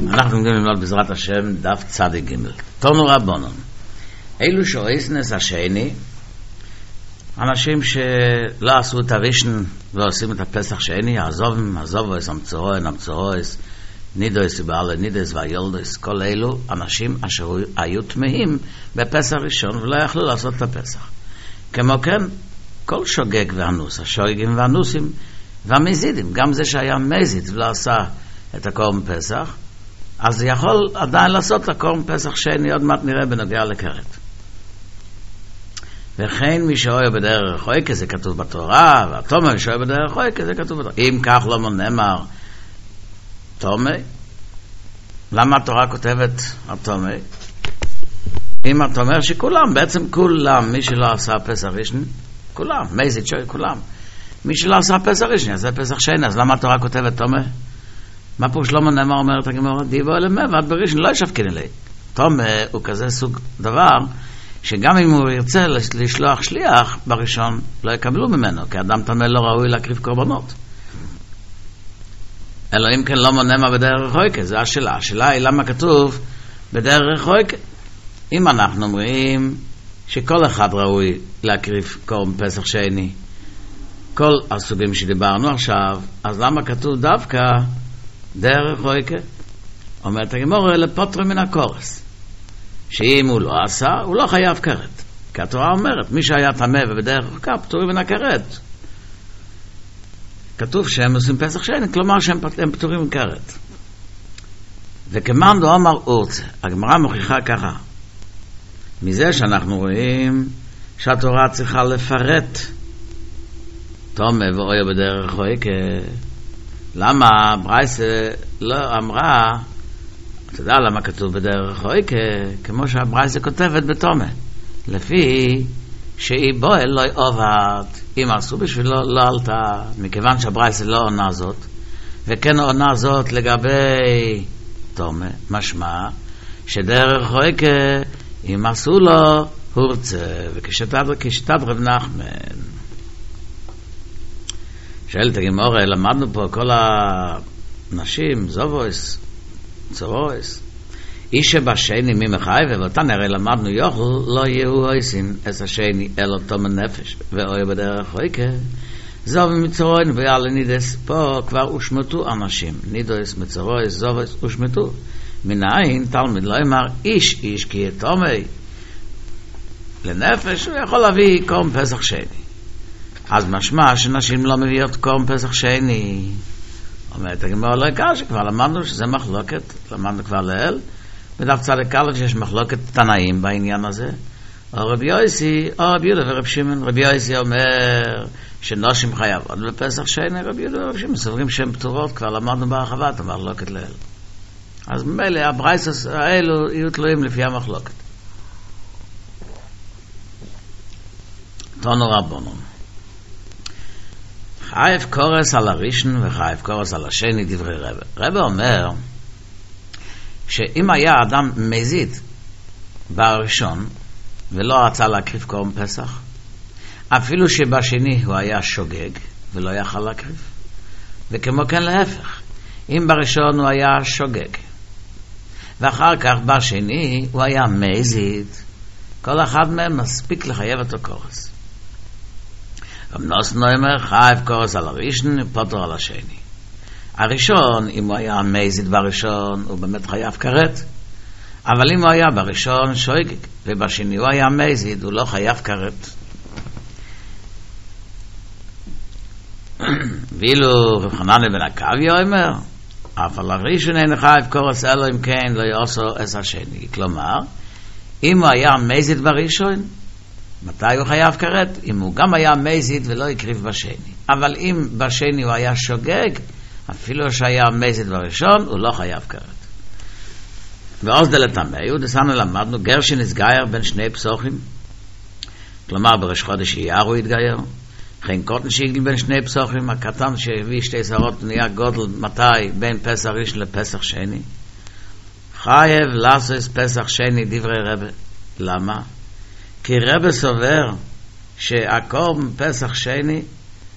אנחנו נגדים ללמוד בעזרת השם דף צדיק ג' תנו רבונון. אלו שאויסנס השני, אנשים שלא עשו את הראשון ועושים את הפסח שני, עזובוס, המצורס, נידויס ובעלה נידויס והילדויס, כל אלו אנשים אשר היו תמהים בפסח ראשון ולא יכלו לעשות את הפסח. כמו כן, כל שוגג ואנוס, השוגגים ואנוסים והמזידים, גם זה שהיה מזיד ולא עשה את הקורם פסח, אז יכול עדיין לעשות את הקורם פסח שני, עוד מעט נראה בנוגע לכרת. וכן מי שאוהב בדרך חוי, כי זה כתוב בתורה, והתומא מי שאוהב בדרך חוי, כי זה כתוב בתורה. אם כך לא נאמר תומא, למה התורה כותבת התומא? אם אתה אומר שכולם, בעצם כולם, מי שלא עשה פסח ראשון, כולם, מזיד שוי, כולם. מי שלא עשה פסח ראשון, יעשה פסח שני, אז למה התורה כותבת תומא? מה פה שלמה נאמר אומרת הגמרא? דיבו אלמא ועד בראשון לא ישפקין אלי. תומא הוא כזה סוג דבר שגם אם הוא ירצה לשלוח שליח בראשון לא יקבלו ממנו, כי אדם תמא לא ראוי להקריב קורבנות. אלא אם כן לא נאמר בדרך חויקה, זה השאלה. השאלה היא למה כתוב בדרך חויקה. אם אנחנו אומרים שכל אחד ראוי להקריב קורבן פסח שני, כל הסוגים שדיברנו עכשיו, אז למה כתוב דווקא דרך חויקה? אומרת הגמרא לפוטר מן הקורס, שאם הוא לא עשה, הוא לא חייב כרת. כי התורה אומרת, מי שהיה טמא ובדרך חויקה, פטורים מן הכרת. כתוב שהם עושים פסח שני, כלומר שהם פטורים מן כרת. וכמאן דאמר אורצה, הגמרא מוכיחה ככה. מזה שאנחנו רואים שהתורה צריכה לפרט תומא ואויה בדרך חויקה. למה ברייסה לא אמרה, אתה יודע למה כתוב בדרך חויקה? כמו שהברייסה כותבת בתומא, לפי שהיא בועל לא עובד, אם עשו בשבילו לא עלתה, מכיוון שהברייסה לא עונה זאת, וכן עונה זאת לגבי תומא, משמע שדרך חויקה אם עשו לו הורצה, וכשתת רב נחמן. שאלת הגמרא, למדנו פה כל הנשים, זובוס, צורוס, איש שבשני מי מחייב, ואותן הרי למדנו יוכל, לא יהיו הויסין את השני, אלא תומא נפש, ואויה בדרך חויקה, זוב מצורון ויאללה נידס, פה כבר הושמטו אנשים, נידוס, מצורוס, זובוס, הושמטו. מנין תלמיד לא אמר איש כי תומא לנפש, הוא יכול להביא קורם פסח שני. אז משמע שנשים לא מביאות קורם פסח שני. אומרת הגמרא לא יקר שכבר למדנו שזה מחלוקת, למדנו כבר לאל בדף צדיק א' שיש מחלוקת תנאים בעניין הזה, או רבי יוסי או רבי יהודה ורב שמעון. רבי יוסי אומר שנשים חייבות בפסח שני, רבי יהודה ורב שמעון סוברים שהן פטורות, כבר למדנו בהרחבת המחלוקת לאל. אז ממילא הברייסות האלו יהיו תלויים לפי המחלוקת. תנו רבונון. חייב קורס על הראשון וחייב קורס על השני, דברי רבי. רבי אומר שאם היה אדם מזיד בראשון ולא רצה להקריב קורבן פסח, אפילו שבשני הוא היה שוגג ולא יכל להקריב, וכמו כן להפך, אם בראשון הוא היה שוגג ואחר כך בשני הוא היה מזיד, כל אחד מהם מספיק לחייב אותו קורס. רב נוסן אומר חייב קורס על הראשון ופוטר על השני. הראשון, אם הוא היה מזיד בראשון, הוא באמת חייב כרת, אבל אם הוא היה בראשון שוגג ובשני הוא היה מזיד, הוא לא חייב כרת. ואילו רב חנניה בן עקביה אומר אף על הראשון אין חייב קורס אלא אם כן לא יעשו את השני. כלומר, אם הוא היה מזיד בראשון, מתי הוא חייב כרת? אם הוא גם היה מזיד ולא יקריב בשני. אבל אם בשני הוא היה שוגג, אפילו שהיה מזיד בראשון, הוא לא חייב כרת. ועוז דלתמא, דסנו למדנו גר שנסגייר בין שני פסוחים, כלומר בראש חודש אייר הוא התגייר, כן קוטן שיגל בין שני פסוחים, הקטן שהביא שתי שרות נהיה גודל מתי בין פסח ראשון לפסח שני, חייב לעשות פסח שני דברי רבי. למה? כי רבי סובר שהקורבן פסח שני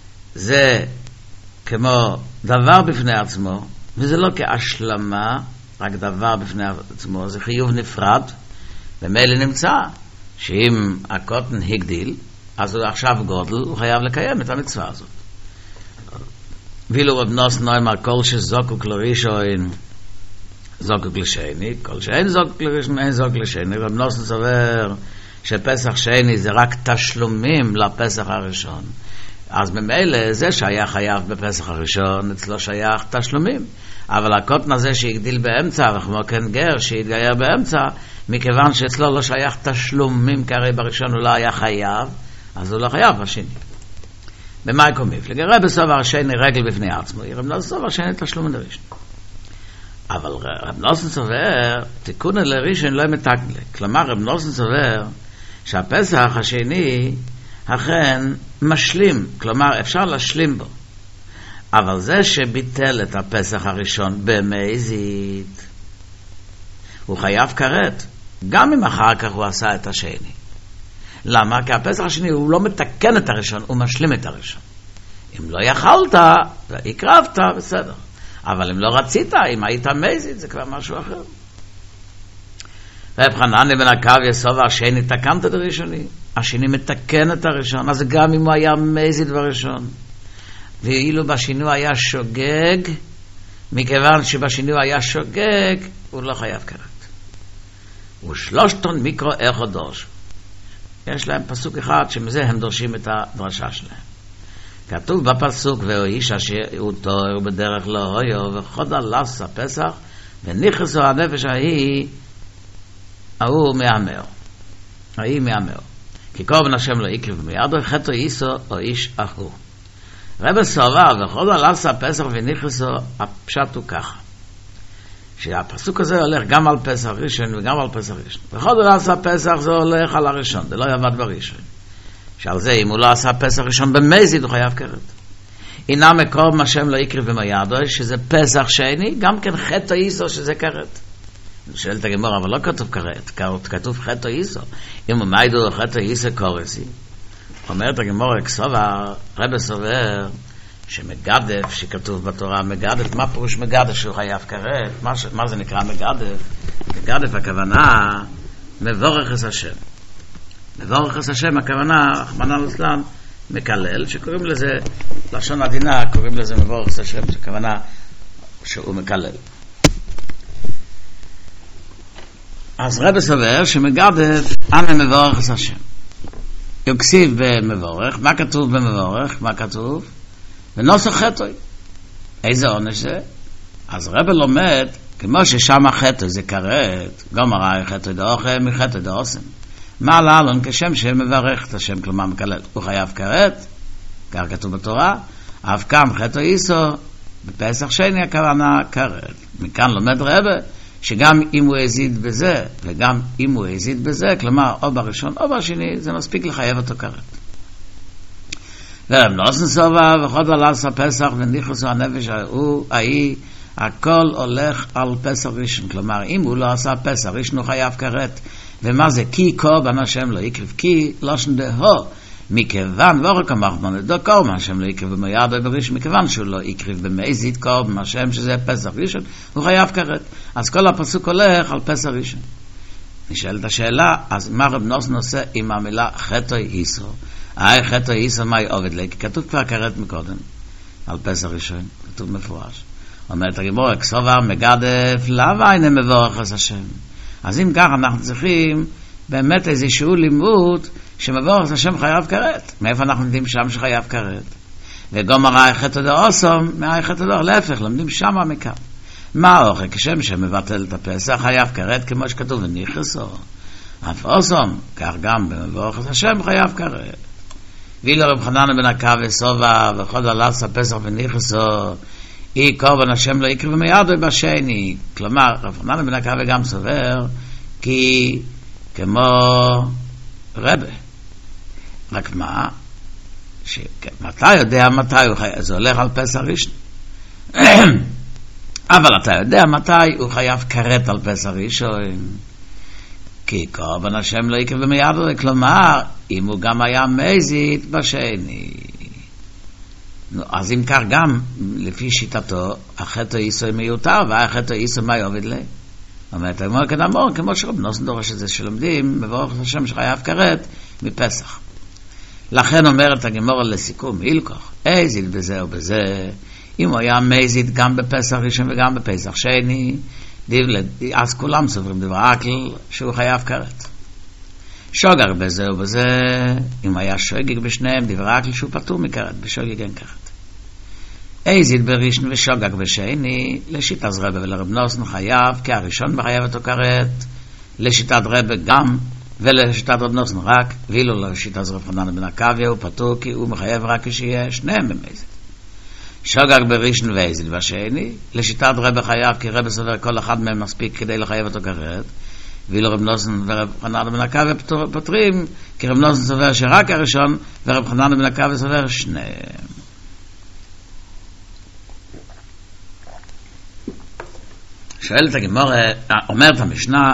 זה כמו דבר בפני עצמו, וזה לא כהשלמה רק דבר בפני עצמו, זה חיוב נפרד, ומילא נמצא שאם הקוטן הגדיל, אז הוא עכשיו גודל, הוא חייב לקיים את המצווה הזאת. ואילו רב נוסן נאמר, כל שזוקוק לראשון, זוקוק לשני, כל שאין זוקוק לראשון, אין זוקוק לשני. רב נוסן סובר שפסח שני זה רק תשלומים לפסח הראשון. אז ממילא זה שהיה חייב בפסח הראשון, אצלו שייך תשלומים. אבל הקוטן הזה שהגדיל באמצע, וכמו כן גר שהתגייר באמצע, מכיוון שאצלו לא שייך תשלומים, כי הרי בראשון הוא לא היה חייב, אז הוא לא חייב בשני. במה יקומיף? לגבי בסובר השני רגל בפני עצמו, רב נוסן סובר השני תשלום לראשון. אבל רב נוסן סובר, תיקון לראשון לא מתקלה. כלומר, רב נוסן סובר שהפסח השני אכן משלים, כלומר אפשר להשלים בו. אבל זה שביטל את הפסח הראשון במזיד, הוא חייב כרת, גם אם אחר כך הוא עשה את השני. למה? כי הפסח השני הוא לא מתקן את הראשון, הוא משלים את הראשון. אם לא יכלת, הקרבת, בסדר. אבל אם לא רצית, אם היית מזיד, זה כבר משהו אחר. רב חנן בן עקביה סובר השני תקנת את הראשוני, השני מתקן את הראשון, אז גם אם הוא היה מזיד בראשון. ואילו בשני הוא היה שוגג, מכיוון שבשני הוא היה שוגג, הוא לא חייב כרת. ושלושתון מיקרו איך דורש. יש להם פסוק אחד שמזה הם דורשים את הדרשה שלהם. כתוב בפסוק, ואיש אשר הוא תואר בדרך לא הויו, וחוד עלס הפסח, ונכנסו הנפש ההוא מהמר. ההיא מהמר. כי קורבן השם לא יקריב מידו, חטא איסו או איש אחו. רב סובר, וחוד עלס הפסח ונכנסו, הפשט הוא ככה. שהפסוק הזה הולך גם על פסח ראשון וגם על פסח ראשון. וחוד עלס הפסח זה הולך על הראשון, זה לא יעבד בראשון. שעל זה, אם הוא לא עשה פסח ראשון במזיד, הוא חייב כרת. הנה מקום השם לא יקריב מידו, שזה פסח שני, גם כן חטא איסו שזה כרת. שואלת הגמרא, אבל לא כתוב כרת, כתוב חטא איסו. אם הוא מיידו חטא איסו קורסי, אומרת הגמרא, כסובר, רב סובר, שמגדף, שכתוב בתורה מגדף, מה פירוש מגדף שהוא חייב כרת? מה זה נקרא מגדף? מגדף הכוונה מבורך את השם. מבורך את השם הכוונה, רחמנא ליצלן, מקלל, שקוראים לזה, לשון עדינה, קוראים לזה מבורך את השם, זה כוונה שהוא מקלל. אז רב סובר שמגדף, אנא מבורך את השם. יוקסיב במבורך, מה כתוב במבורך? מה כתוב? ונוסח חטאי. איזה עונש זה? אז רב לומד, כמו ששם החטאי זה כרת, גם הראי חטאי דאוכל מחטאי דאוסם. מה לעלון כשם שמברך את השם, כלומר מקלל? הוא חייב כרת, כך כתוב בתורה, אף כאן חטאי איסו, בפסח שני הכוונה כרת. מכאן לומד רבה, שגם אם הוא הזיד בזה, וגם אם הוא הזיד בזה, כלומר, או בראשון או בשני, זה מספיק לחייב אותו כרת. ורב נוסן סובר, וחוד עלס הפסח ונכנסו הנפש ההיא, הכל הולך על פסח ראשון. כלומר, אם הוא לא עשה פסח ראשון, הוא חייב כרת. ומה זה? כי קורבן השם לא יקריב, כי לושן דהו, מכיוון ורק המחמון דו קורבן השם לא יקריב במידו בראשון, מכיוון שהוא לא יקריב במזיד קורבן השם שזה פסח ראשון, הוא חייב כרת. אז כל הפסוק הולך על פסח ראשון. נשאלת השאלה, אז מה רב נוסן עושה עם המילה חטאי איסו? חטאי איסו מה עובד לי? כי כתוב כבר כרת מקודם על פסח ראשון, כתוב מפורש. אומרת הגמרא, כסובר מגדף, למה אינו מבורך את השם? אז אם כך אנחנו צריכים באמת איזשהו לימוד שמבורך את השם חייב כרת. מאיפה אנחנו יודעים שם שחייב כרת? וגם הראי חטא דאוסום, מהראי חטא דאוסום, להפך, לומדים שם מכאן. מה אוכל? כשם שמבטל את הפסח חייב כרת, כמו שכתוב ונכנסו. אף אוסום, כך גם במבורך את השם חייב כרת. ואילו רב חנן בן עקביה סובר, וחוד עלס הפסח ונכנסו, אי קורבן השם לא יקריב מידו בשני. כלומר, רב חנן בן עקביה גם סובר, כי כמו רבה. רק מה? מתי יודע מתי הוא חייב? זה הולך על פסח ראשון. אבל אתה יודע מתי הוא חייב כרת על פסח ראשון. כי קורבן השם לא יקריב מידו, כלומר, אם הוא גם היה מזיד בשני. אז אם כך גם, לפי שיטתו, החטא איסו מיותר, והחטא איסו מה יעבוד לי? אומרת, אמור כדאמור, כמו שרב נוסן דורש את זה, שלומדים, מבורך השם שחייב כרת, מפסח. לכן אומרת הגמור לסיכום, הילקוח, איזית בזה או בזה, אם הוא היה מזית גם בפסח ראשון וגם בפסח שני, אז כולם סוברים דבר אקל שהוא חייב כרת. שוגג בזה או בזה, אם היה שוגג בשניהם, דבר אקל שהוא פטור מכרת, בשוגג אין כרת. איזית בראשון ושוגג בשני, לשיטת רבי ולרב נוסן חייב, כי הראשון מחייב אותו כרת, לשיטת רבי גם, ולשיטת רב נוסן רק, ואילו לשיטת רב חנן בן עקביא הוא פטור, כי הוא מחייב רק כשיהיה שניהם במזית. שוגג בראשון ואיזית בשני, לשיטת רבי חייב, כי רבי סובר כל אחד מהם מספיק כדי לחייב אותו כרת, ואילו רב נוסן ורב חנן בן עקביא פטרים, כי רב נוסן סובר שרק הראשון, ורב חנן בן עקביא סובר שניהם. שואלת הגמרא, אומרת המשנה,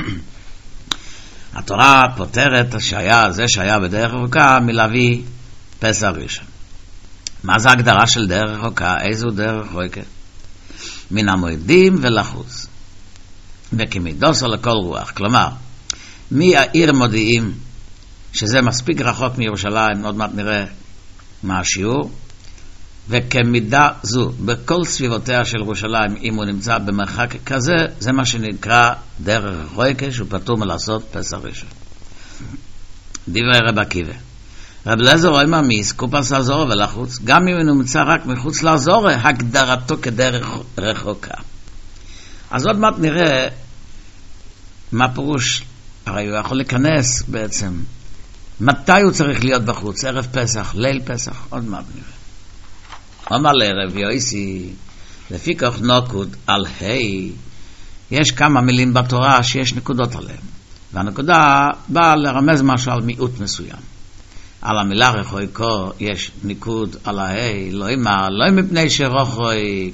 התורה פותרת זה שהיה בדרך רחוקה מלהביא פסח ראשון. מה זה ההגדרה של דרך רחוקה? איזו דרך רחוקה? מן המועדים ולחוץ. וכמידוסו לכל רוח. כלומר, מהעיר מודיעים, שזה מספיק רחוק מירושלים, עוד מעט נראה מה השיעור, וכמידה זו, בכל סביבותיה של ירושלים, אם הוא נמצא במרחק כזה, זה מה שנקרא דרך רחוקה, שהוא פטור מלעשות פסח ראשון. דברי רב עקיבא. רב אליעזר אומר מאיסקופס הזורה ולחוץ, גם אם הוא נמצא רק מחוץ לאזורה, הגדרתו כדרך רחוקה. אז עוד מעט נראה מה פירוש, הרי הוא יכול להיכנס בעצם, מתי הוא צריך להיות בחוץ, ערב פסח, ליל פסח, עוד מעט נראה. אומר לרב יויסי, לפי כך נוקוד על היי, יש כמה מילים בתורה שיש נקודות עליהם, והנקודה באה לרמז משהו על מיעוט מסוים. על המילה רחוקו יש ניקוד על ההי, לא מפני שרחוק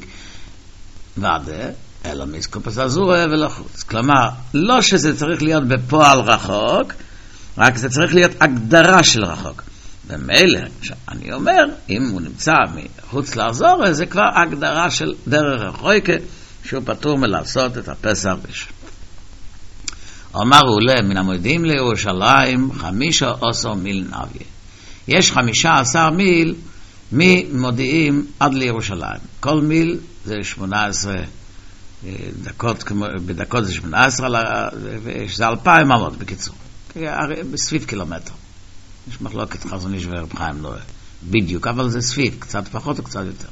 ועדה, אלא מסקופס הזורה ולחוץ. כלומר, לא שזה צריך להיות בפועל רחוק, רק זה צריך להיות הגדרה של רחוק. ומילא, אני אומר, אם הוא נמצא מחוץ לאזור, זה כבר הגדרה של דרך רחוקה, שהוא פטור מלעשות את הפסח ראשון. אמרו לה, מן המועדים לירושלים, 15 מיל נביה. יש 15 מיל ממודיעים עד לירושלים. כל מיל זה 18 דקות, בדקות זה 18, זה 2,000 עמוד בקיצור. בסביב קילומטר. יש מחלוקת חזון איש ורב חיים, לא בדיוק, אבל זה סביב, קצת פחות או קצת יותר.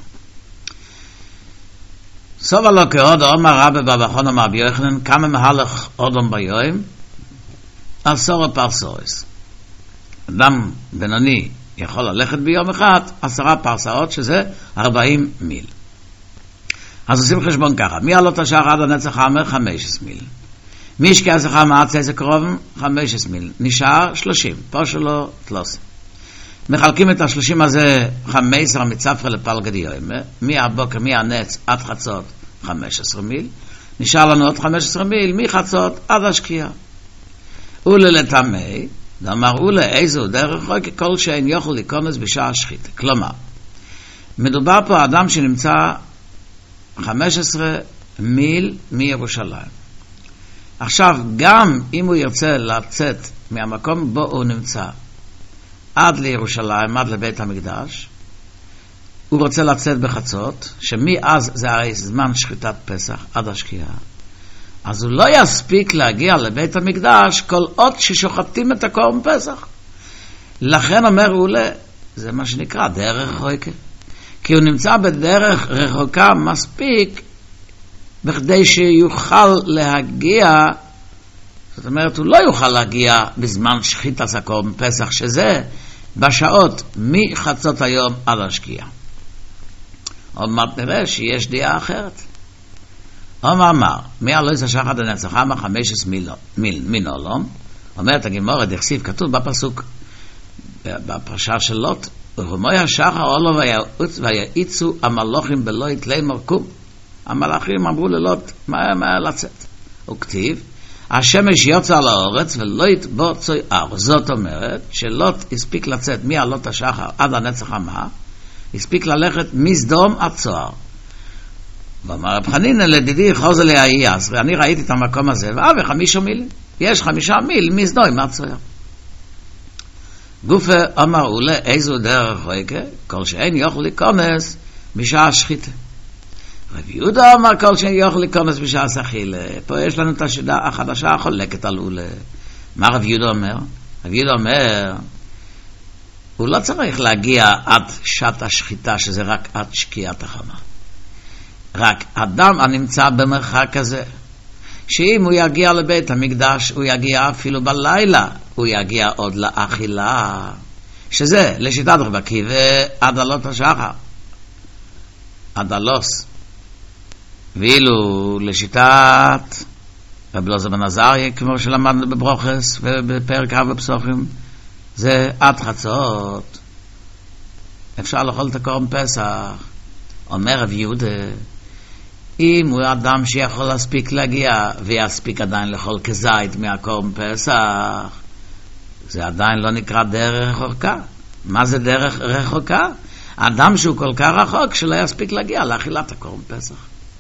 סובה לו כעוד אומר רבי בבחון אמר ביוחנן, כמה מהלך אודום ביום? 10 פרסאות. אדם בינוני יכול ללכת ביום אחד 10 פרסאות, שזה 40 מיל. אז עושים חשבון ככה, מי עלות השחר עד הנצח האמר? 15 מיל. מי השקיע השחר מעצה איזה קרוב? 15 מיל. נשאר 30, פה שלו תלוס. מחלקים את ה-30 הזה 15 מצפרה לפלגד יום, מהבוקר, מהנץ עד חצות 15 מיל, נשאר לנו עוד 15 מיל מחצות עד השקיעה. וללטמי, דאמר איזו דרך רחוקה כל שאין יוכל להיכנס בשעה השחית. כלומר, מדובר פה אדם שנמצא 15 מיל מירושלים. עכשיו, גם אם הוא ירצה לצאת מהמקום בו הוא נמצא עד לירושלים, עד לבית המקדש, הוא רוצה לצאת בחצות, שמאז זה הרי זמן שחיטת פסח עד השקיעה, אז הוא לא יספיק להגיע לבית המקדש כל עוד ששוחטים את הקורבן פסח. לכן אומר אולה, זה מה שנקרא דרך רחוקה, כי הוא נמצא בדרך רחוקה מספיק בכדי שיוכל להגיע, זאת אומרת הוא לא יוכל להגיע בזמן שחיטת הקורבן פסח, שזה בשעות מחצות היום עד השקיעה. עוד מעט נראה שיש דעה אחרת. אמר, מהלויס השחר עד הנצח האמר 15 מיל מן העולם. אומרת הגמרא, דכסיב, כתוב בפסוק בפרשה של לוט, ורמוי השחר עולו ויעיצו המלוכים בלא יתלמר קום. המלאכים אמרו ללוט מה לצאת. וכתיב, השמש יוצא על האורץ ולא יתבוצע אור. זאת אומרת שלוט הספיק לצאת מהלוט השחר עד הנצח האמר, הספיק ללכת מסדום עד צוהר. ואמר רב חנינא לדידי חוזר להאיאס, ואני ראיתי את המקום הזה, ו5 מילים. יש 5 מיל מסדום עד צוהר. גופה אמר אולה איזו דרך רגע, כל שאין יוכל להיכנס בשעה שחיתה. רב יהודה אמר כל שאין יוכל להיכנס בשעה אכילה. פה יש לנו את השיטה החדשה החולקת על אולה. מה רב יהודה אומר? רב יהודה אומר, הוא לא צריך להגיע עד שעת השחיטה, שזה רק עד שקיעת החמה. רק אדם הנמצא במרחק הזה, שאם הוא יגיע לבית המקדש, הוא יגיע אפילו בלילה, הוא יגיע עוד לאכילה, שזה לשיטת רב עקיבא עד עלות השחר, עד הלוס. ואילו לשיטת רב אלעזר בן עזריה, כמו שלמדנו בברוכס ובפרק א' בפסוחים, זה עד חצות. אפשר לאכול את הקורבן פסח. אומר רב יהודה, אם הוא אדם שיכול להספיק להגיע ויספיק עדיין לאכול כזית מהקורבן פסח, זה עדיין לא נקרא דרך רחוקה. מה זה דרך רחוקה? אדם שהוא כל כך רחוק שלא יספיק להגיע לאכילת הקורבן פסח.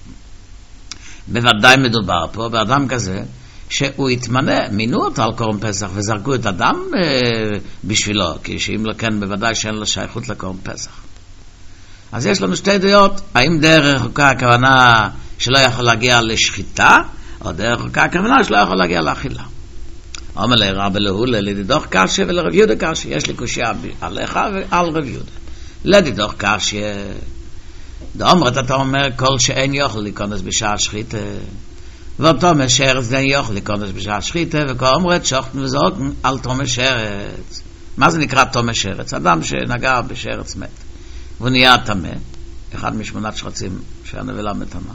בוודאי מדובר פה באדם כזה שהוא התמנה, מינו אותו על קורבן פסח וזרקו את הדם בשבילו, כי שאם לא כן בוודאי שאין לו שייכות לקורבן פסח. אז יש לנו שתי דעות, האם דרך רחוקה הכוונה שלא יכול להגיע לשחיטה, או דרך רחוקה הכוונה שלא יכול להגיע לאכילה. אומר לרב אלהולה, לדידוך קשיא ולרב יהודה קשיא, יש לי קושיה עליך ועל רב יהודה. לדידוך קשיא, דאמרת אתה אומר כל שאין יוכל להיכנס בשעה שחיטה, ואותו משרץ אין יוכל להיכנס בשעה שחיטה, וכאומרת שוחטן וזרוקן על תום שרץ. מה זה נקרא תום שרץ? אדם שנגע בשרץ מת והוא נהיה טמא, אחד מ8 שרצים שהנבלה מטמא,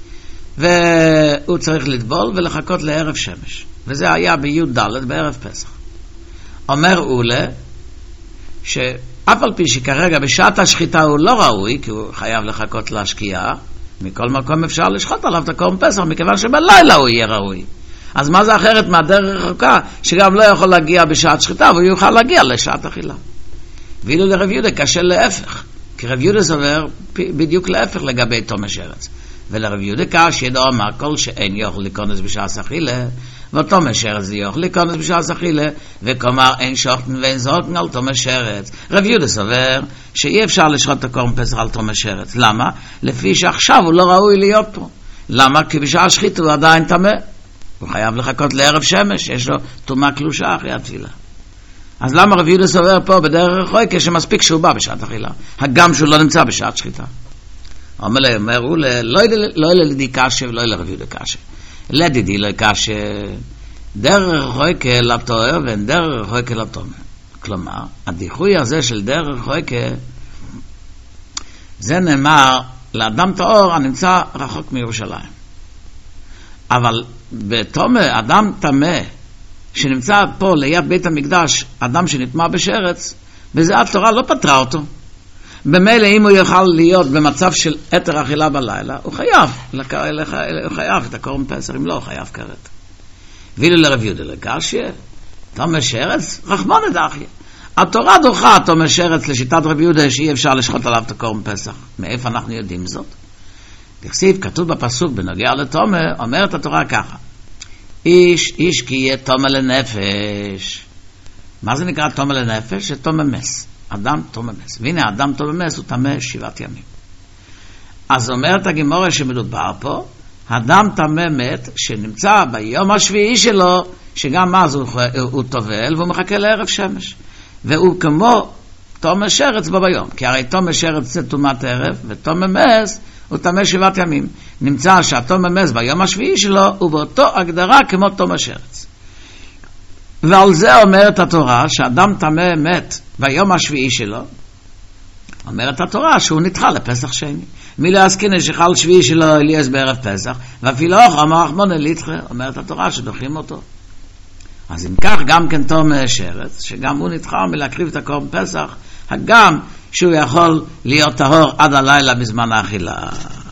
והוא צריך לטבול ולחכות לערב שמש, וזה היה בי"ד בערב פסח. אומר אולה שאף על פי שכרגע בשעת השחיטה הוא לא ראוי, כי הוא חייב לחכות להשקיעה, מכל מקום אפשר לשחוט עליו את הקורבן פסח, מכיוון שבלילה הוא יהיה ראוי. אז מה זה אחרת מהדרך רחוקה שגם לא יכול להגיע בשעת שחיטה והוא יוכל להגיע לשעת אכילה? ואילו לרב יהודה קשה להפך, כי רב יהודה סובר בדיוק להפך לגבי תום השרץ. ולרב יהודה קשיא דאמר כל שאין יוכל להיכנס בשעה אכילה, ותום השרץ יוכל להיכנס בשעה אכילה, וכלומר אין שוחטן ואין זרוקן על תום השרץ. רב יהודה סובר שאי אפשר לשחוט את הקורבן פסח על תום השרץ. למה? לפי שעכשיו הוא לא ראוי להיות פה. למה? כי בשעה השחיטה הוא עדיין טמא, הוא חייב לחכות לערב שמש, יש לו טומאה קלושה אחרי התפילה. אז למה רב יהודה סובר פה בדרך רחוקה שמספיק שהוא בא בשעת אכילה, הגם שהוא לא נמצא בשעת שחיטה? אמרו לא לדידי קשיא ולא לרב יהודה קשיא. לדידי לא קשיא, דרך רחוקה לטהור ואין דרך רחוקה לטומא. כלומר, הדיחוי הזה של דרך רחוקה, זה נאמר לאדם טהור הנמצא רחוק מירושלים. אבל בטומא, אדם טמא שנמצא פה ליד בית המקדש, אדם שנטמא בשרץ, בזה התורה לא פטרה אותו. במילא אם הוא יוכל להיות במצב של יתר אכילה בלילה, הוא חייב את הקורבן פסח, אם לא הוא חייב כרת. ואילו לרב יהודה קשיא, תומא שרץ, רחמנא דאחיה. התורה דוחה תומא שרץ לשיטת רב יהודה שאי אפשר לשחוט עליו את הקורבן פסח. מאיפה אנחנו יודעים זאת? כתוב בפסוק בנוגע לתומא, אומרת התורה ככה: איש כי יהיה תומא לנפש. מה זה נקרא תומא לנפש? זה תומא מס. אדם תומא מס. והנה אדם תומא מס הוא טמא 7 ימים. אז אומרת הגמרא שמדובר פה, אדם טמא מת שנמצא ביום השביעי שלו, שגם אז הוא טובל והוא מחכה לערב שמש. והוא כמו תומא שרץ בו ביום. כי הרי תומא שרץ זה טומאת ערב, ותומא מס הוא טמא 7 ימים. נמצא שהתומא מס ביום השביעי שלו הוא באותו הגדרה כמו תומא שרץ. ועל זה אומרת התורה שאדם טמא מת ביום השביעי שלו, אומרת התורה שהוא נדחה לפסח שני. מי לא יסכין שחל שביעי שלו אליאס בערב פסח, ואפילו אמר רחמנא לידחה, אומרת התורה שדוחים אותו. אז אם כך גם כן תומא שרץ, שגם הוא נדחה מלהקריב את הקורבן פסח, הגם שהוא יכול להיות טהור עד הלילה בזמן האכילה.